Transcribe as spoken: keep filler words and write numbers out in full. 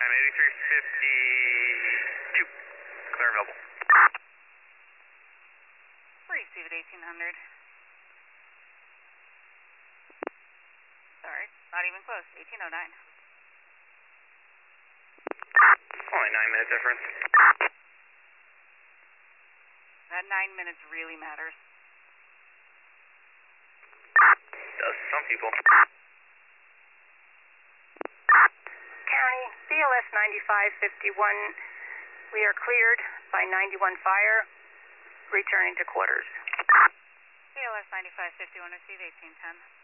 time eighty-three fifty-two. Clear and available. Receive at eighteen hundred. Sorry, not even close. eighteen oh nine. Only nine minute difference. That nine minutes really matters. Does some people. County, B L S ninety-five fifty-one. We are cleared by ninety-one fire. Returning to quarters. B L S ninety-five fifty-one, receive eighteen ten.